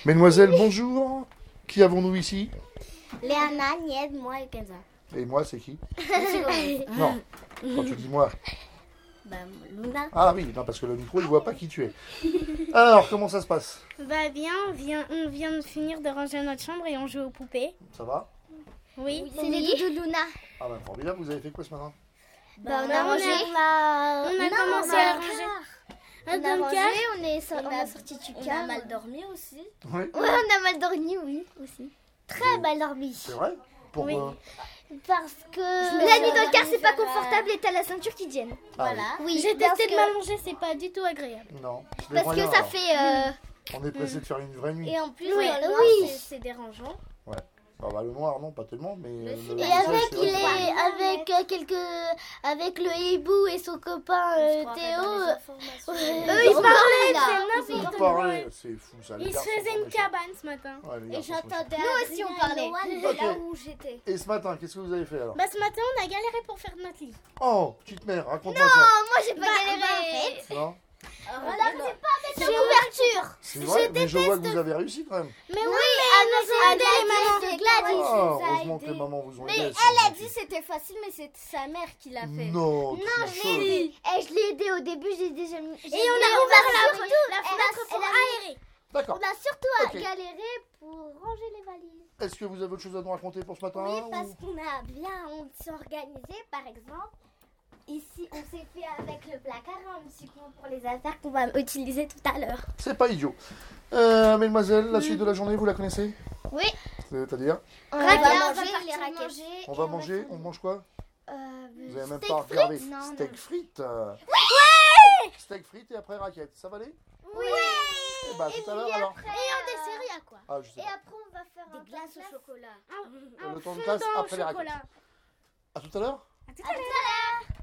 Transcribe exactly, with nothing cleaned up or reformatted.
Mesdemoiselles, bonjour. Qui avons-nous ici? Léana, Nied, moi et Kenza. Et moi, c'est qui? Non, quand tu dis moi. Bah, Luna. Ah oui, non, parce que le micro, il ne voit pas qui tu es. Alors, comment ça se passe? Bah bien, on vient, on vient de finir de ranger notre chambre et on joue aux poupées. Ça va? Oui. C'est les doudous de Luna. Ah ben, formidable, vous avez fait quoi ce matin? Bah, on Bah, a on mangé. a- On a, on a Non, commencé on a- à ranger. On Un a dans le mangé, car. on, est so- on On a, a- sorti du On car. a mal dormi aussi. Oui. Ouais, on a mal dormi, oui, aussi. Très mal dormi. C'est vrai? Pour, Oui. euh, Parce que me la suis nuit dans le car, c'est pas endormie vers, confortable et t'as la ceinture qui te gêne. ah Voilà. Oui, J'ai parce testé de que- m'allonger, c'est pas du tout agréable. oui. Non. je Parce vais que moyen, ça alors. fait... euh, On est pressé de faire une vraie nuit. Et en plus, Oui, dans le noir, oui. c'est- c'est dérangeant. Ah bah, le noir, non, pas tellement, mais... euh, le Et visage, avec, c'est il vrai est, que- avec euh, quelques... Avec le hibou et son copain euh, Théo... euh, Eux, ils ils parlaient, là. c'est Vous n'importe parlez, quoi. c'est fou ça. les Ils se garçons faisaient sont une méchants. cabane ce matin. Ouais, les Et garçons sont méchants. j'entendais Nous aussi, on parlait. de Ok. là où j'étais. Et ce matin, qu'est-ce que vous avez fait alors? Bah ce matin, on a galéré pour faire notre lit. Oh, petite mère, raconte-moi Non, ça. moi j'ai pas Bah, galéré. Non? C'est une ouverture. C'est vrai, mais je vois que vous avez réussi quand même. Mais oui, Ah non, c'est aidé les mamans. Gladys. Ah, nous a heureusement que aidés. les mamans vous ont Mais aidé. elle sont a gentilles. dit c'était facile, mais c'est sa mère qui l'a fait. Non, Non, je tricheuse. l'ai aidé. Eh, je l'ai aidé au début, j'ai déjà mis. Et on a ouvert la, la fenêtre pour aérer. D'accord. On a surtout Ok. galéré pour ranger les valises. Est-ce que vous avez autre chose à nous raconter pour ce matin? Oui, ou- parce qu'on a bien, on s'est organisé, par exemple. Ici, on s'est fait avec le placard un petit coin pour les affaires qu'on va utiliser tout à l'heure. C'est pas idiot. Euh, mesdemoiselles, la suite de la journée, vous la connaissez? Oui. C'est-à-dire? On va va manger manger les les raquettes. raquettes. On va manger, on mange quoi? Euh, Vous avez même steak pas frites regardé. Non, Steak non. frites. Oui! Steak frites et après raquettes. Ça va aller? Oui. Eh bah, tout à l'heure alors. Et en dessert, il y a quoi? Ah, je sais Et pas. après, on va faire un Des glaces temps de au chocolat. Un, Le un temps de fondant classe au après les raquettes. chocolat. À tout à l'heure. À tout à l'heure.